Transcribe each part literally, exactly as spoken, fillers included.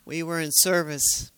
We were in service.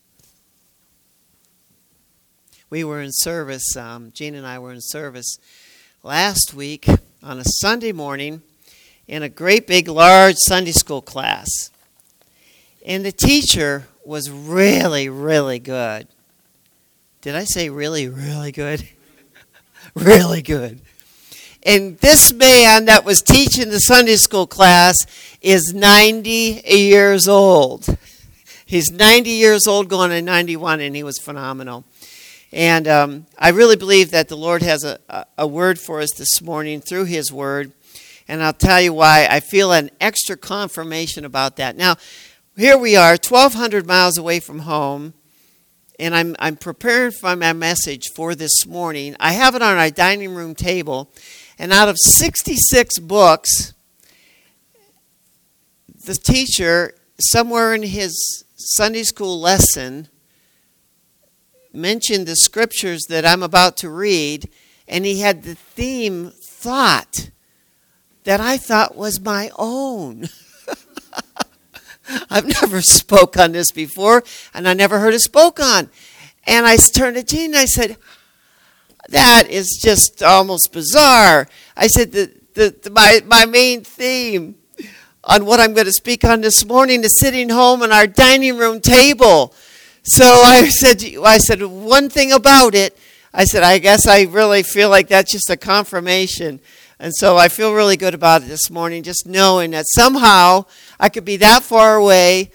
We were in service. Um, Gene and I were in service last week on a Sunday morning in a great big large Sunday school class. And the teacher was really, really good. Did I say really, really good? Really good. And this man that was teaching the Sunday school class is ninety years old. He's ninety years old going on ninety-one, and he was phenomenal. And um, I really believe that the Lord has a, a, a word for us this morning through his word. And I'll tell you why I feel an extra confirmation about that. Now, here we are, twelve hundred miles away from home, and I'm I'm preparing for my message for this morning. I have it on our dining room table, and out of sixty-six books, the teacher, somewhere in his Sunday school lesson, mentioned the scriptures that I'm about to read, and he had the theme thought that I thought was my own. I've never spoke on this before, and I never heard it spoke on. And I turned to Gene and I said, that is just almost bizarre. I said, the, the, the, my, my main theme on what I'm going to speak on this morning is sitting home on our dining room table. So I said, I said one thing about it. I said, I guess I really feel like that's just a confirmation. And so I feel really good about it this morning, just knowing that somehow I could be that far away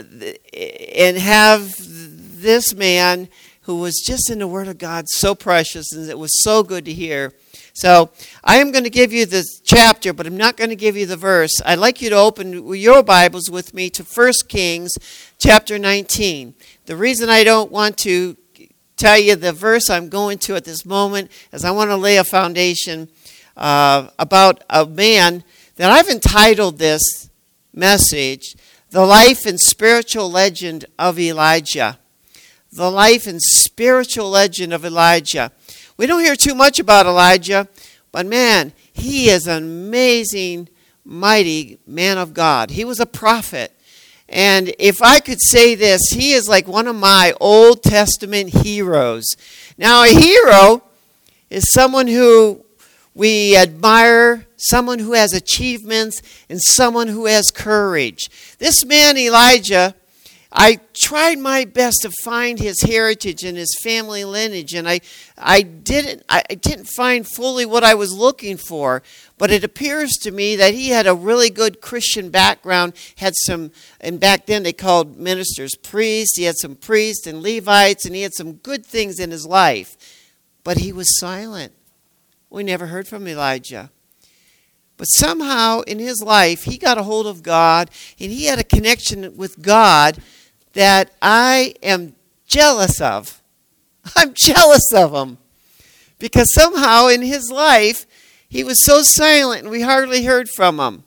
and have this man who was just in the Word of God so precious, and it was so good to hear. So I am going to give you the chapter, but I'm not going to give you the verse. I'd like you to open your Bibles with me to First Kings chapter nineteen. The reason I don't want to tell you the verse I'm going to at this moment is I want to lay a foundation uh, about a man that I've entitled this message, The Life and Spiritual Legend of Elijah. The Life and Spiritual Legend of Elijah. We don't hear too much about Elijah, but man, he is an amazing, mighty man of God. He was a prophet. And if I could say this, he is like one of my Old Testament heroes. Now, a hero is someone who we admire, someone who has achievements, and someone who has courage. This man, Elijah, I tried my best to find his heritage and his family lineage, and I, I didn't, I didn't find fully what I was looking for. But it appears to me that he had a really good Christian background. Had some, and back then they called ministers priests. He had some priests and Levites, and he had some good things in his life. But he was silent. We never heard from Elijah. But somehow in his life, he got a hold of God, and he had a connection with God that I am jealous of. I'm jealous of him. Because somehow in his life, he was so silent, and we hardly heard from him.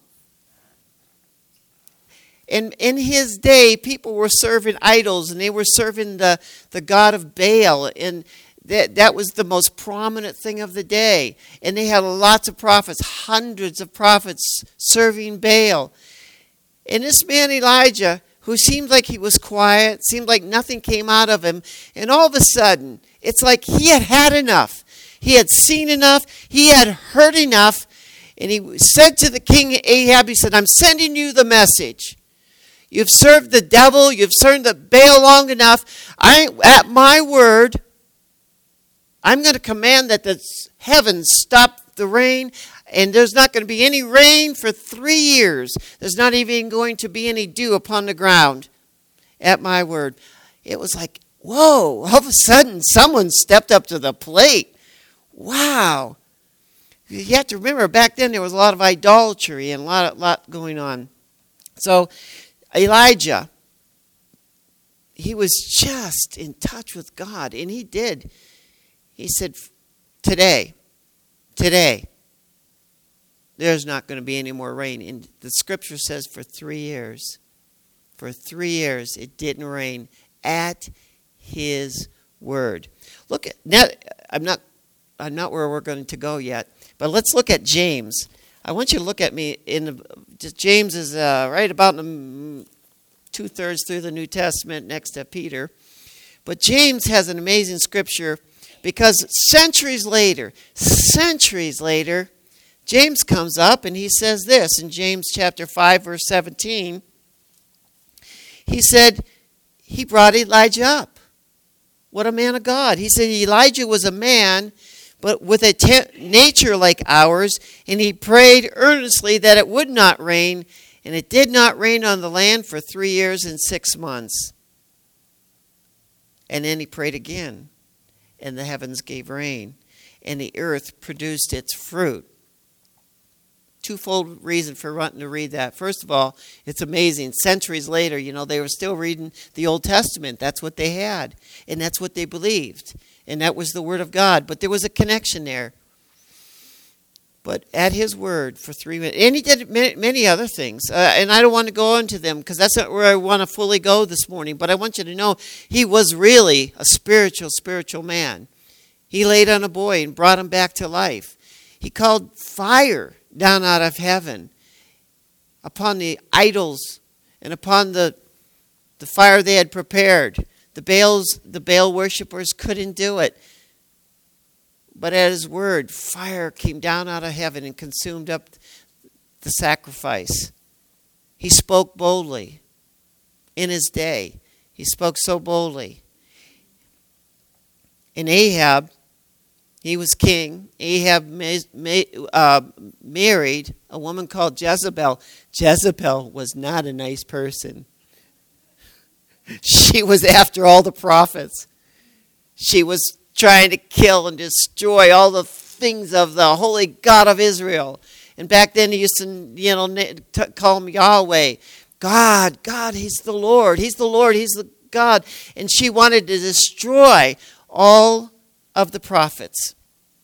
And in his day, people were serving idols, and they were serving the, the god of Baal, and that, that was the most prominent thing of the day. And they had lots of prophets, hundreds of prophets serving Baal. And this man Elijah, who seemed like he was quiet, seemed like nothing came out of him, and all of a sudden, it's like he had had enough. He had seen enough. He had heard enough. And he said to the king Ahab, he said, I'm sending you the message. You've served the devil. You've served the Baal long enough. I, at my word, I'm going to command that the heavens stop the rain. And there's not going to be any rain for three years. There's not even going to be any dew upon the ground. At my word. It was like, whoa, all of a sudden someone stepped up to the plate. Wow. You have to remember, back then there was a lot of idolatry and a lot, lot going on. So Elijah, he was just in touch with God, and he did. He said, today, today, there's not going to be any more rain. And the scripture says for three years, for three years it didn't rain at his word. Look at, now, I'm not I'm not where we're going to go yet, but let's look at James. I want you to look at me in the, James is uh, right about in the two-thirds through the New Testament next to Peter. But James has an amazing scripture because centuries later, centuries later, James comes up and he says this in James chapter five, verse seventeen. He said, he brought Elijah up. What a man of God. He said Elijah was a man, but with a te- nature like ours, and he prayed earnestly that it would not rain, and it did not rain on the land for three years and six months. And then he prayed again, and the heavens gave rain, and the earth produced its fruit. Twofold reason for wanting to read that. First of all, it's amazing. Centuries later, you know, they were still reading the Old Testament. That's what they had, and that's what they believed, and that was the Word of God. But there was a connection there. But at his word for three minutes, and he did many, many other things, uh, and I don't want to go into them because that's not where I want to fully go this morning. But I want you to know he was really a spiritual, spiritual man. He laid on a boy and brought him back to life. He called fire down out of heaven upon the idols and upon the the fire they had prepared. The Baals, the Baal worshippers couldn't do it. But at his word, fire came down out of heaven and consumed up the sacrifice. He spoke boldly in his day. He spoke so boldly. And Ahab, he was king. Ahab ma- ma- uh, married a woman called Jezebel. Jezebel was not a nice person. She was after all the prophets. She was trying to kill and destroy all the things of the holy God of Israel. And back then he used to, you know, t- call him Yahweh. God, God, he's the Lord. He's the Lord. He's the God. And she wanted to destroy all of the prophets.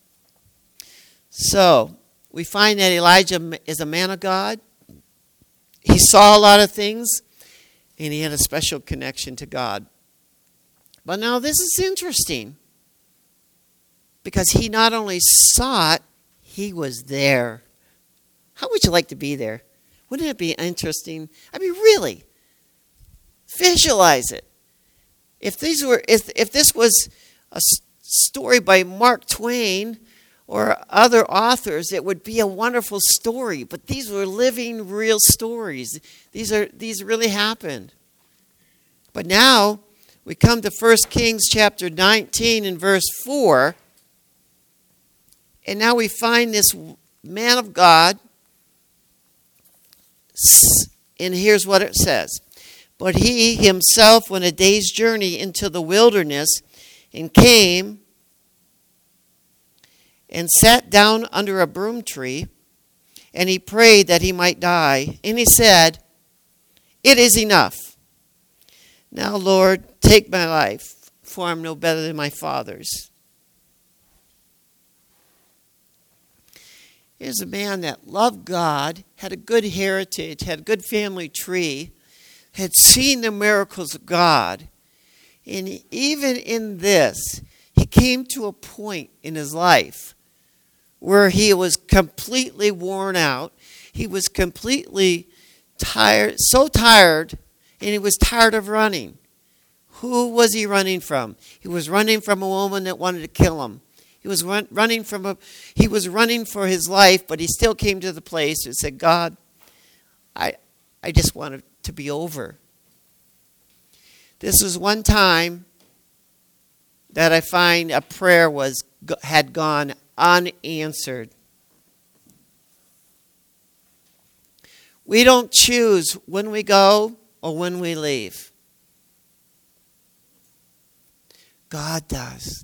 So we find that Elijah is a man of God. He saw a lot of things, and he had a special connection to God. But now this is interesting, because he not only saw it, he was there. How would you like to be there? Wouldn't it be interesting? I mean, really, visualize it. If these were, if if this was a story by Mark Twain or other authors, it would be a wonderful story. But these were living, real stories. These are these really happened. But now we come to First Kings chapter nineteen and verse four. And now we find this man of God. And here's what it says. But he himself went a day's journey into the wilderness and came and sat down under a broom tree, and he prayed that he might die. And he said, "It is enough. Now, Lord, take my life, for I'm no better than my father's." Here's a man that loved God, had a good heritage, had a good family tree, had seen the miracles of God. And even in this, he came to a point in his life where he was completely worn out. He was completely tired, so tired, and he was tired of running. Who was he running from? He was running from a woman that wanted to kill him. He was run, running from a, he was running for his life, but he still came to the place and said, "God, I, I just want it to be over." This was one time that I find a prayer was had gone unanswered. We don't choose when we go or when we leave. God does.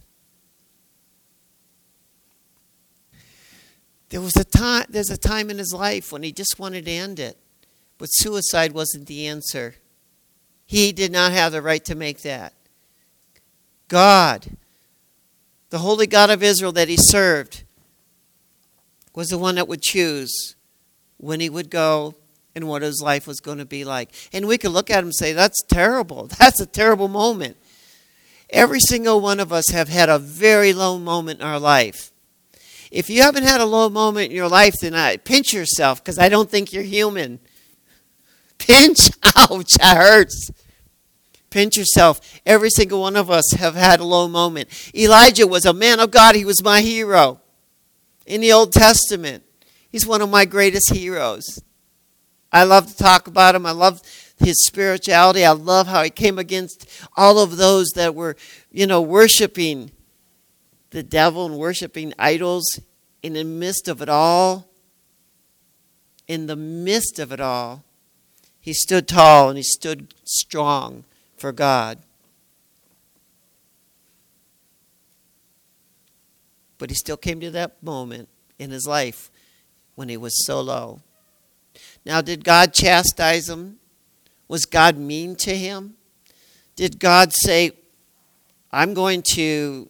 There was a time, there's a time in his life when he just wanted to end it, but suicide wasn't the answer. He did not have the right to make that. God, the holy God of Israel that he served, was the one that would choose when he would go and what his life was going to be like. And we could look at him and say, that's terrible. That's a terrible moment. Every single one of us have had a very low moment in our life. If you haven't had a low moment in your life, then I pinch yourself, because I don't think you're human. Pinch. Ouch, that hurts. Pinch yourself. Every single one of us have had a low moment. Elijah was a man of God. He was my hero in the Old Testament. He's one of my greatest heroes. I love to talk about him. I love his spirituality. I love how he came against all of those that were, you know, worshiping the devil and worshiping idols. In the midst of it all, in the midst of it all, he stood tall and he stood strong for God. But he still came to that moment in his life when he was so low. Now, did God chastise him? Was God mean to him? Did God say, I'm going to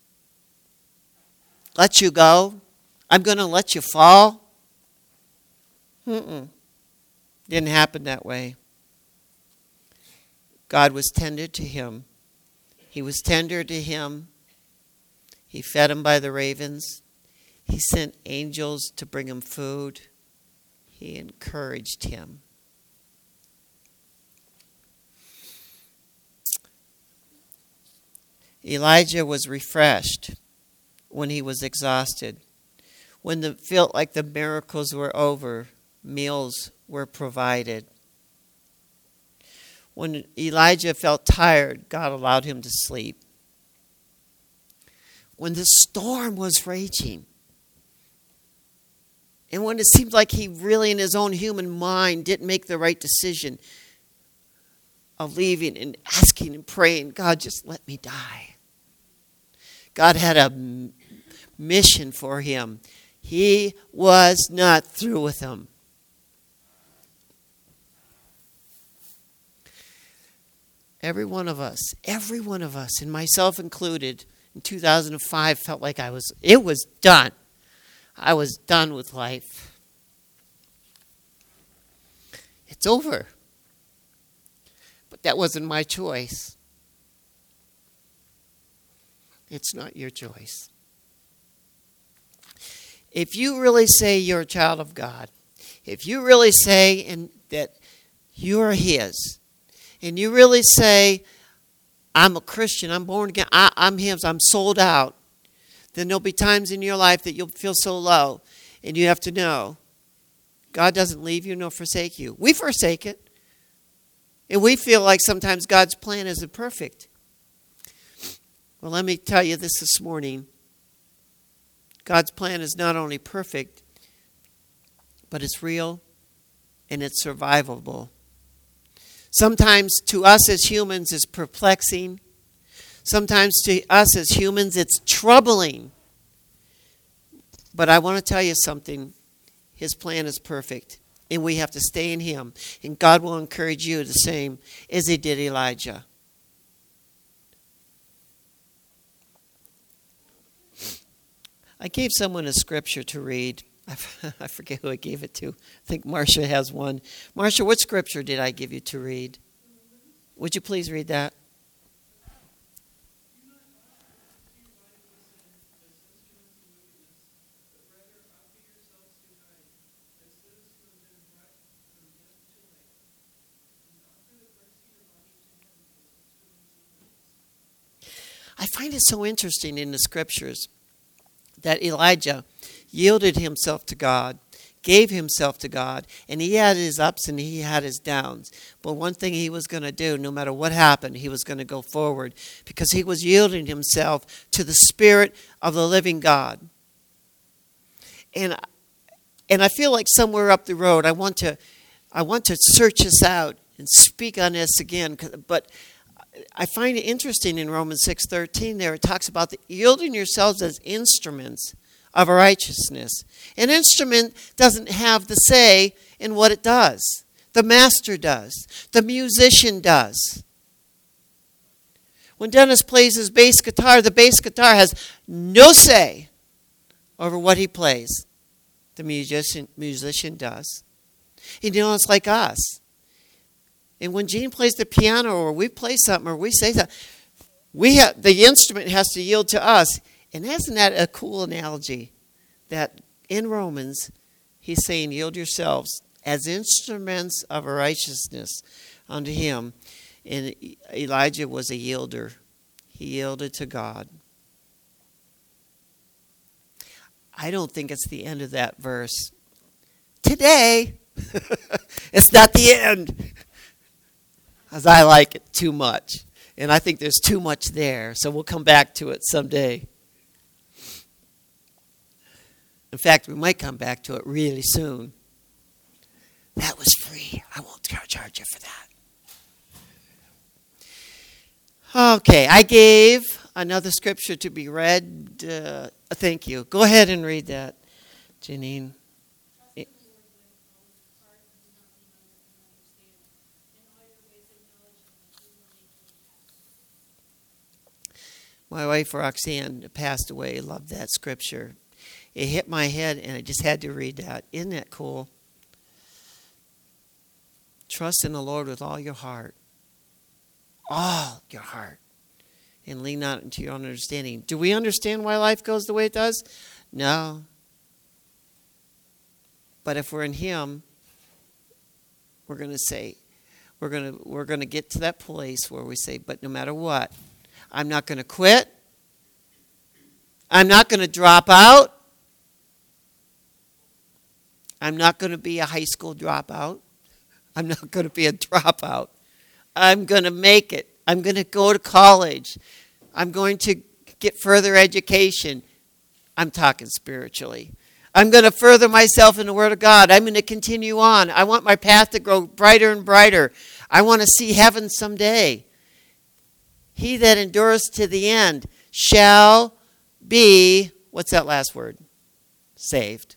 let you go? I'm going to let you fall? Mm-mm. Didn't happen that way. God was tender to him. He was tender to him. He fed him by the ravens. He sent angels to bring him food. He encouraged him. Elijah was refreshed when he was exhausted. When it felt like the miracles were over, meals were provided. When Elijah felt tired, God allowed him to sleep. When the storm was raging, and when it seemed like he really in his own human mind didn't make the right decision of leaving and asking and praying, God, just let me die. God had a mission for him. He was not through with him. Every one of us, every one of us, and myself included, in two thousand five felt like I was, it was done. I was done with life. It's over. But that wasn't my choice. It's not your choice. If you really say you're a child of God, if you really say and that you're His, and you really say, I'm a Christian, I'm born again, I, I'm His, I'm sold out, then there'll be times in your life that you'll feel so low, and you have to know, God doesn't leave you nor forsake you. We forsake it. And we feel like sometimes God's plan isn't perfect. Well, let me tell you this this morning. God's plan is not only perfect, but it's real and it's survivable. Sometimes to us as humans it's perplexing. Sometimes to us as humans it's troubling. But I want to tell you something. His plan is perfect. And we have to stay in Him. And God will encourage you the same as He did Elijah. I gave someone a scripture to read. I forget who I gave it to. I think Marcia has one. Marcia, what scripture did I give you to read? Would you please read that? I find it so interesting in the scriptures that Elijah yielded himself to God, gave himself to God, and he had his ups and he had his downs. But one thing he was going to do, no matter what happened, he was going to go forward because he was yielding himself to the Spirit of the living God. And and I feel like somewhere up the road, I want to I want to search this out and speak on this again, but I find it interesting in Romans six thirteen there, it talks about the yielding yourselves as instruments of righteousness. An instrument doesn't have the say in what it does. The master does. The musician does. When Dennis plays his bass guitar, the bass guitar has no say over what he plays. The musician, musician does. You know, it's like us. And when Gene plays the piano or we play something or we say something, we have, the instrument has to yield to us. And isn't that a cool analogy? That in Romans, he's saying, yield yourselves as instruments of righteousness unto him. And Elijah was a yielder. He yielded to God. I don't think it's the end of that verse. Today, it's not the end, as I like it too much. And I think there's too much there, so we'll come back to it someday. In fact, we might come back to it really soon. That was free. I won't charge you for that. Okay, I gave another scripture to be read. Uh, thank you. Go ahead and read that, Janine. My wife Roxanne passed away. Loved that scripture. It hit my head, and I just had to read that. Isn't that cool? Trust in the Lord with all your heart. All your heart. And lean not into your own understanding. Do we understand why life goes the way it does? No. But if we're in Him, we're going to say, we're going to we're going to get to that place where we say, but no matter what, I'm not going to quit. I'm not going to drop out. I'm not going to be a high school dropout. I'm not going to be a dropout. I'm going to make it. I'm going to go to college. I'm going to get further education. I'm talking spiritually. I'm going to further myself in the Word of God. I'm going to continue on. I want my path to grow brighter and brighter. I want to see heaven someday. He that endures to the end shall be, what's that last word? Saved.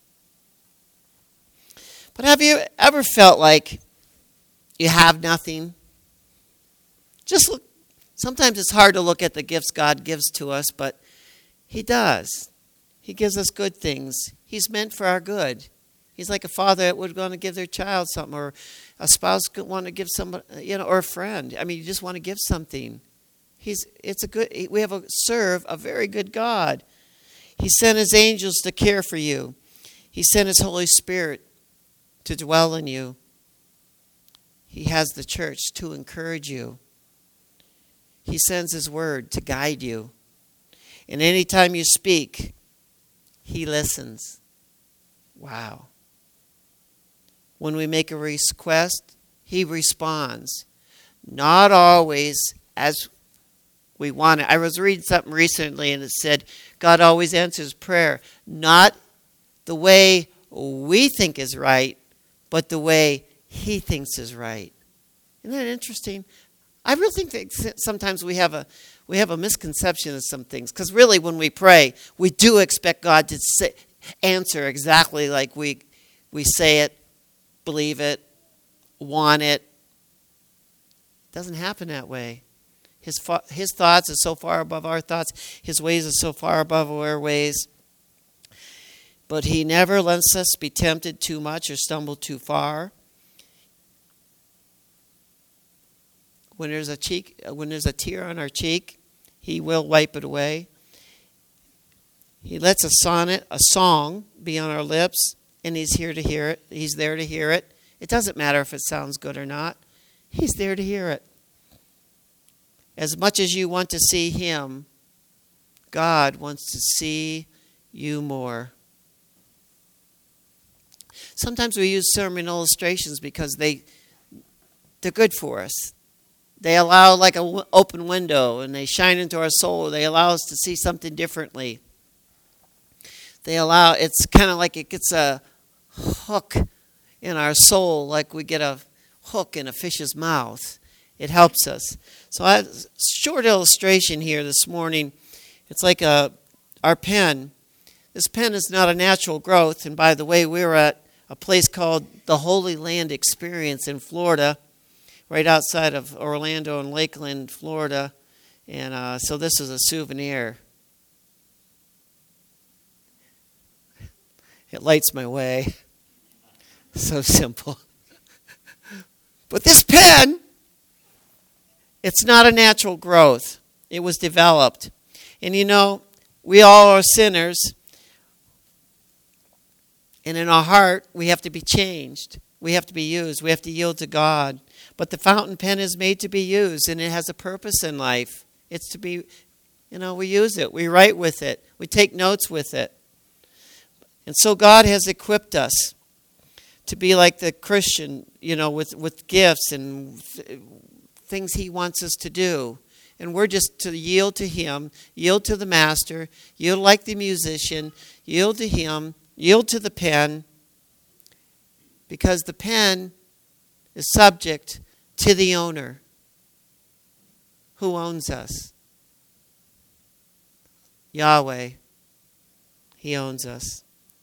But have you ever felt like you have nothing? Just look. Sometimes it's hard to look at the gifts God gives to us, but He does. He gives us good things. He's meant for our good. He's like a father that would want to give their child something, or a spouse could want to give somebody, you know, or a friend. I mean, you just want to give something. He's. It's a good. We have a serve a very good God. He sent His angels to care for you. He sent His Holy Spirit to dwell in you. He has the church to encourage you. He sends His word to guide you. And anytime you speak, He listens. Wow. When we make a request, He responds. Not always as we want it. I was reading something recently and it said, God always answers prayer. Not the way we think is right, but the way He thinks is right. Isn't that interesting? I really think that sometimes we have a we have a misconception of some things. Because really when we pray, we do expect God to say, answer exactly like we we say it, believe it, want it. It doesn't happen that way. His, his thoughts are so far above our thoughts. His ways are so far above our ways. But He never lets us be tempted too much or stumble too far. When there's a cheek, when there's a tear on our cheek, He will wipe it away. He lets a sonnet, a song, be on our lips, and He's here to hear it. He's there to hear it. It doesn't matter if it sounds good or not. He's there to hear it. As much as you want to see Him, God wants to see you more. Sometimes we use sermon illustrations because they, they're good for us. They allow like an w- open window, and they shine into our soul. They allow us to see something differently. They allow, it's kind of like it gets a hook in our soul, like we get a hook in a fish's mouth. It helps us. So I have a short illustration here this morning. It's like a our pen. This pen is not a natural growth. And by the way, we were at a place called the Holy Land Experience in Florida, right outside of Orlando and Lakeland, Florida. And uh, so this is a souvenir. It lights my way. So simple. But this pen, it's not a natural growth. It was developed. And you know, we all are sinners. And in our heart, we have to be changed. We have to be used. We have to yield to God. But the fountain pen is made to be used, and it has a purpose in life. It's to be, you know, we use it. We write with it. We take notes with it. And so God has equipped us to be like the Christian, you know, with, with gifts and th- things he wants us to do. And we're just to yield to him, yield to the master, yield like the musician, yield to him, yield to the pen, because the pen is subject to the owner. Who owns us? Yahweh. He owns us.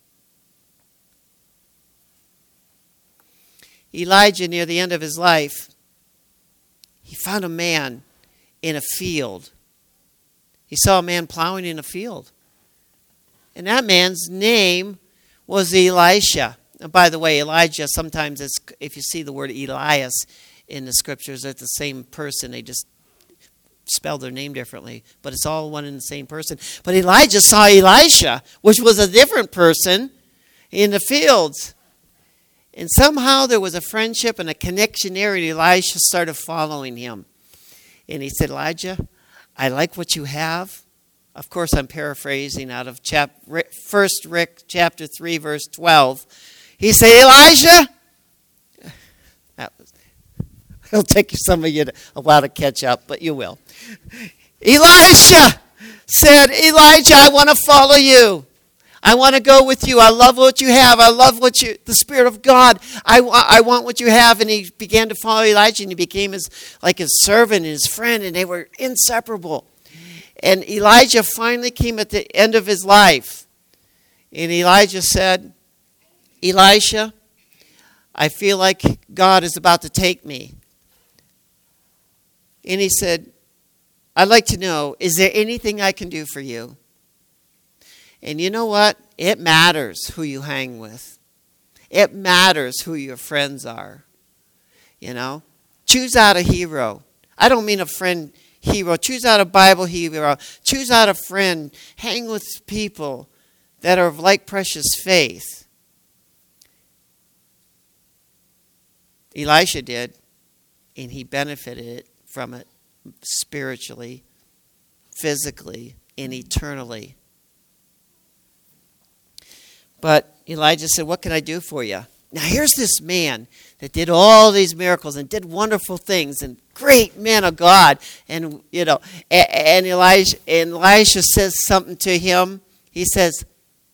Elijah, near the end of his life, he found a man in a field. He saw a man plowing in a field. And that man's name was Elisha. And by the way, Elijah, sometimes it's, if you see the word Elias in the scriptures, it's the same person. They just spell their name differently. But it's all one and the same person. But Elijah saw Elisha, which was a different person, in the fields. And somehow there was a friendship and a connection there, and Elisha started following him. And he said, Elijah, I like what you have. Of course, I'm paraphrasing out of chap, First Rick chapter three, verse twelve. He said, Elijah, that was, it'll take some of you a while to catch up, but you will. Elisha said, Elijah, I want to follow you. I want to go with you. I love what you have. I love what you, the Spirit of God. I, wa- I want what you have. And he began to follow Elijah, and he became his like his servant and his friend, and they were inseparable. And Elijah finally came at the end of his life. And Elijah said, Elisha, I feel like God is about to take me. And he said, I'd like to know, is there anything I can do for you? And you know what? It matters who you hang with. It matters who your friends are. You know? Choose out a hero. I don't mean a friend hero. Choose out a Bible hero. Choose out a friend. Hang with people that are of like precious faith. Elisha did, and he benefited from it spiritually, physically, and eternally. But Elijah said, what can I do for you? Now here's this man that did all these miracles and did wonderful things, and great man of God. And, you know, and, and Elijah, and Elisha says something to him. He says,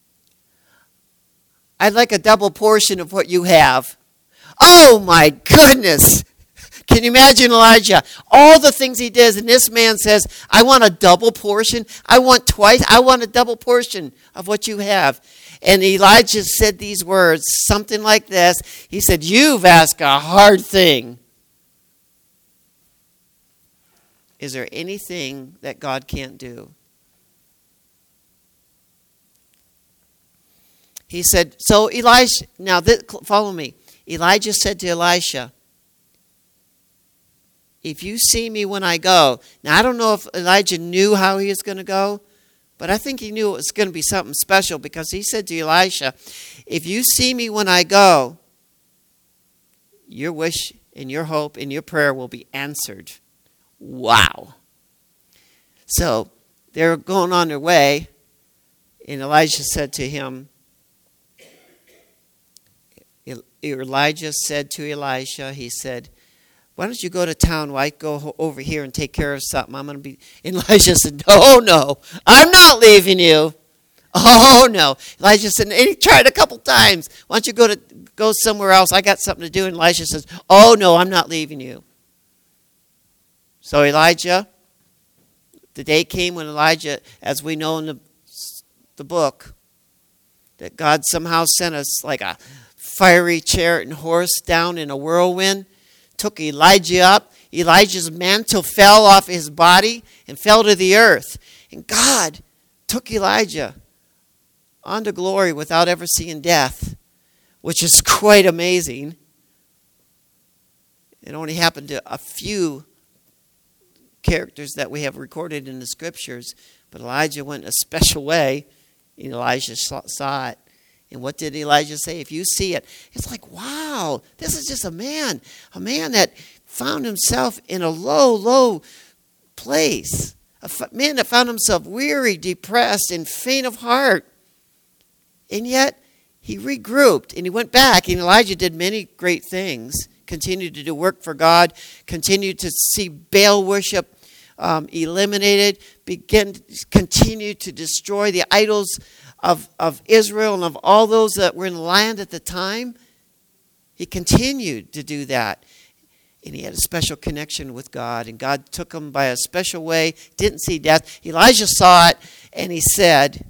I'd like a double portion of what you have. Oh my goodness. Can you imagine Elijah? All the things he does, and this man says, I want a double portion. I want twice. I want a double portion of what you have. And Elijah said these words, something like this. He said, you've asked a hard thing. Is there anything that God can't do? He said, so Elisha, now this, follow me. Elijah said to Elisha, if you see me when I go. Now, I don't know if Elijah knew how he was going to go, but I think he knew it was going to be something special, because he said to Elisha, if you see me when I go, your wish and your hope and your prayer will be answered. Wow. So they're going on their way, and Elijah said to him, Elijah said to Elisha, he said, why don't you go to town while I go over here and take care of something? I'm going to be... And Elijah said, oh, no, I'm not leaving you. Oh, no. Elijah said, and he tried a couple times. Why don't you go to go somewhere else? I got something to do. And Elijah says, oh, no, I'm not leaving you. So Elijah, the day came when Elijah, as we know in the, the book, that God somehow sent us like a fiery chariot and horse down in a whirlwind, took Elijah up. Elijah's mantle fell off his body and fell to the earth. And God took Elijah on to glory without ever seeing death, which is quite amazing. It only happened to a few characters that we have recorded in the scriptures, but Elijah went in a special way, and Elijah saw it. And what did Elijah say? If you see it, it's like, wow, this is just a man, a man that found himself in a low, low place. A man that found himself weary, depressed, and faint of heart. And yet, he regrouped and he went back. And Elijah did many great things. Continued to do work for God. Continued to see Baal worship um, eliminated. Begin, continued to destroy the idols of, of Israel and of all those that were in the land at the time. He continued to do that. And he had a special connection with God. And God took him by a special way. Didn't see death. Elijah saw it and he said,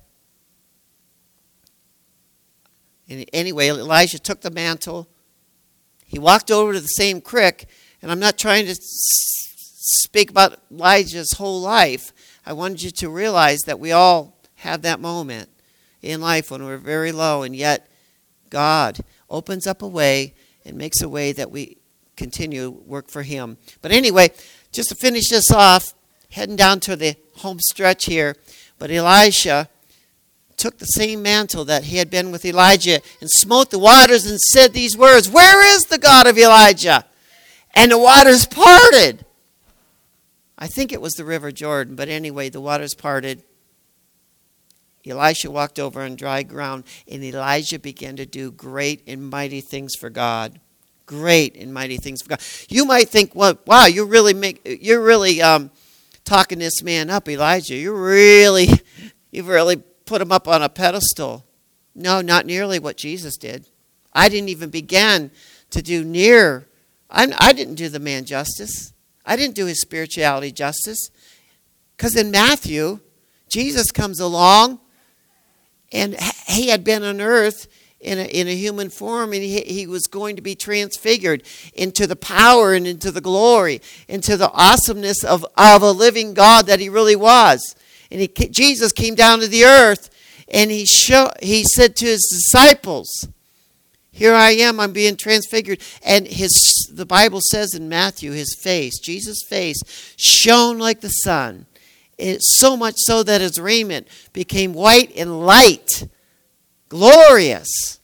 and anyway, Elijah took the mantle. He walked over to the same creek. And I'm not trying to speak about Elijah's whole life. I wanted you to realize that we all have that moment in life when we're very low. And yet God opens up a way and makes a way that we continue work for him. But anyway, just to finish this off, heading down to the home stretch here, but Elisha took the same mantle that he had been with Elijah and smote the waters and said these words, "Where is the God of Elijah?" And the waters parted. I think it was the River Jordan, but anyway, the waters parted. Elisha walked over on dry ground, and Elijah began to do great and mighty things for God. Great and mighty things for God. You might think, well, wow, you're really make, you're really um, talking this man up, Elijah. You really, you've really put him up on a pedestal. No, not nearly what Jesus did. I didn't even begin to do near. I, I didn't do the man justice. I didn't do his spirituality justice. Because in Matthew, Jesus comes along, and he had been on earth in a, in a human form, and he, he was going to be transfigured into the power and into the glory, into the awesomeness of, of a living God that he really was. And he, Jesus came down to the earth, and he show, he said to his disciples, "Here I am, I'm being transfigured." And his the Bible says in Matthew, his face, Jesus' face, shone like the sun. It's so much so that his raiment became white and light. Glorious.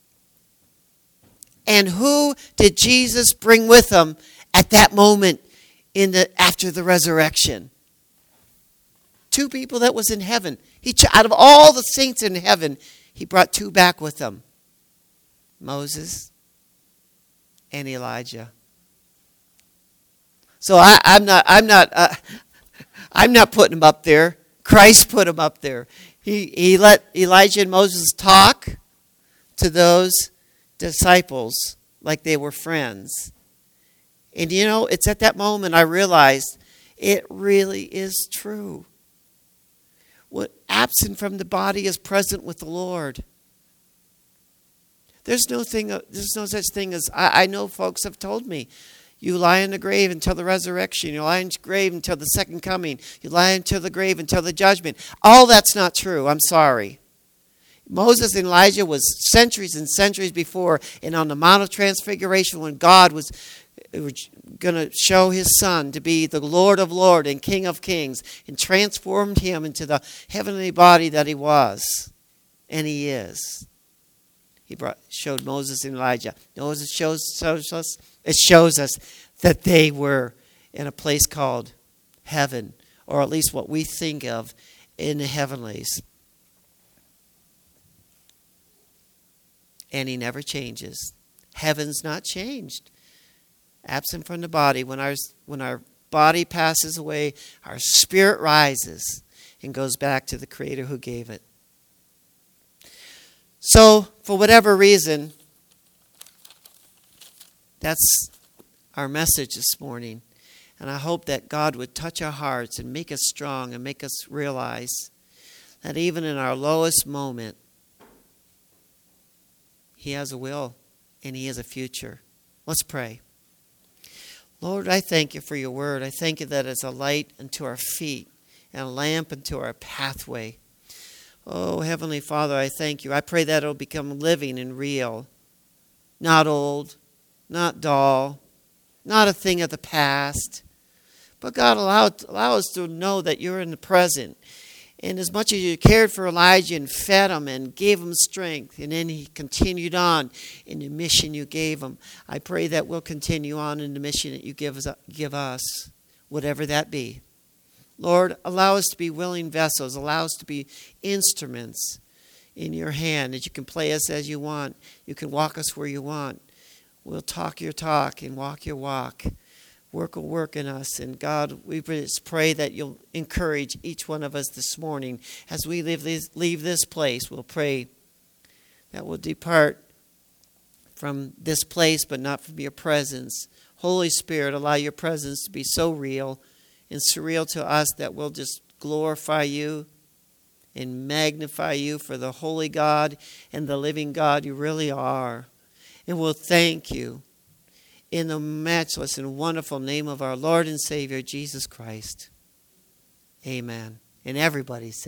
And who did Jesus bring with him at that moment in the after the resurrection? Two people that was in heaven. He out of all the saints in heaven, he brought two back with him. Moses and Elijah. So I, I'm not. I'm not. Uh, I'm not putting him up there. Christ put him up there. He he let Elijah and Moses talk to those disciples like they were friends. And you know, it's at that moment I realized it really is true. What absent from the body is present with the Lord. There's no thing. There's no such thing as I, I know. Folks have told me, you lie in the grave until the resurrection. You lie in the grave until the second coming. You lie until the grave until the judgment. All that's not true. I'm sorry. Moses and Elijah was centuries and centuries before, and on the Mount of Transfiguration, when God was going to show his son to be the Lord of Lords and King of Kings, and transformed him into the heavenly body that he was, and he is. He brought, showed Moses and Elijah. Moses shows, shows us, it shows us that they were in a place called heaven, or at least what we think of in the heavenlies. And he never changes. Heaven's not changed. Absent from the body, when our when our body passes away, our spirit rises and goes back to the Creator who gave it. So, for whatever reason, that's our message this morning. And I hope that God would touch our hearts and make us strong and make us realize that even in our lowest moment, He has a will and He has a future. Let's pray. Lord, I thank you for your word. I thank you that it's a light unto our feet and a lamp unto our pathway. Oh, Heavenly Father, I thank you. I pray that it'll become living and real, not old, not dull, not a thing of the past. But God, allow, allow us to know that you're in the present And as much as you cared for Elijah and fed him and gave him strength, and then he continued on in the mission you gave him, I pray that we'll continue on in the mission that you give us, give us, whatever that be. Lord, allow us to be willing vessels. Allow us to be instruments in your hand, that you can play us as you want. You can walk us where you want. We'll talk your talk and walk your walk. Work will work in us. And God, we just pray that you'll encourage each one of us this morning. As we leave this, leave this place, we'll pray that we'll depart from this place, but not from your presence. Holy Spirit, allow your presence to be so real and surreal to us that we'll just glorify you and magnify you for the holy God and the living God you really are. And we'll thank you in the matchless and wonderful name of our Lord and Savior, Jesus Christ. Amen. And everybody said,